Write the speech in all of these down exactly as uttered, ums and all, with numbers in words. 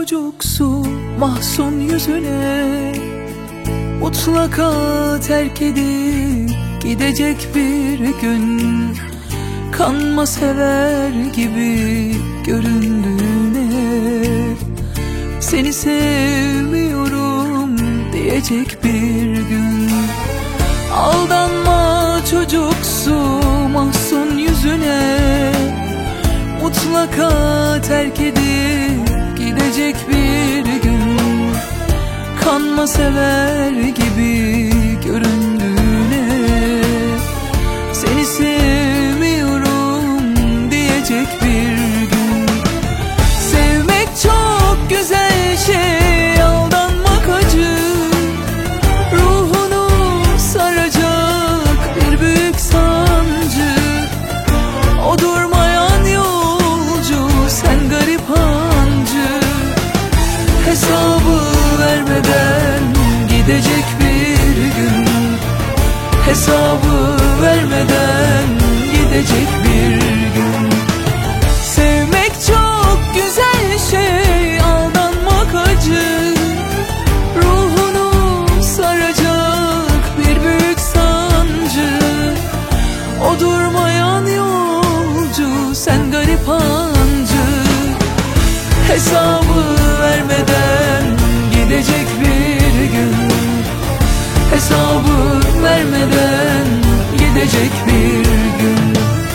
çocuksu mahzun yüzüne mutlaka terk edip gidecek bir gün. Kanma sever gibi göründüğüne, seni sevmiyorum diyecek bir gün. Aldanma çocuksu mahzun yüzüne mutlaka terk edip gidecek bir gün. Kanma sever gibi göründüğüne, seni sevmiyorum diyecek bir gün. Sevmek çok güzel şey, aldanmak acı. Ruhunu saracak bir büyük sancı. O durmayan yolcu, sen garip hancı. Hesabı vermeden gidecek bir gün. Hesabı vermeden gidecek bir gün. Sevmek çok güzel şey, aldanmak acı. Ruhunu saracak bir büyük sancı. O durmayan yolcu, sen garip hancı. Hesabı vermeden gidecek bir gün. Hesabı vermeden gidecek bir gün.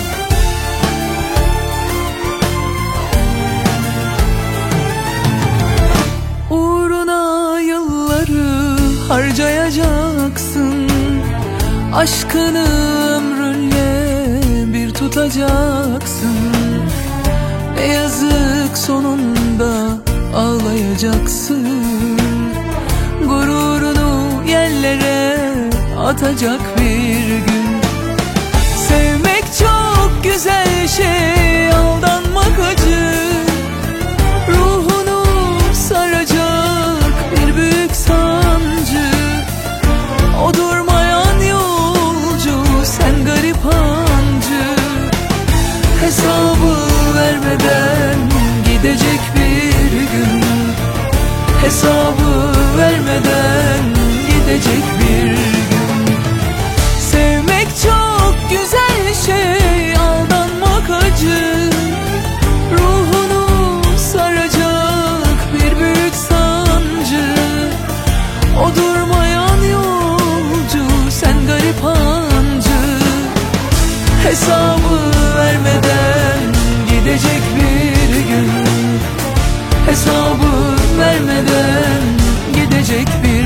Uğruna yılları harcayacaksın. Aşkını ömrünle bir tutacaksın. Ne yazık sonunda ağlayacaksın. Gururunu yerlere atacak bir gün. Sevmek çok güzel şey, aldanmak acı. Ruhunu saracak bir büyük sancı. O durmayan yolcu, sen garip hancı. Hesabı vermeden gidecek bir gün. Hesabı vermeden gidecek bir gün. Sevmek çok güzel şey, aldanmak acı. Ruhunu saracak bir büyük sancı. O durmayan yolcu, sen garip hancı. Hesabı vermeden gidecek bir gün. Hesabı vermeden gidecek bir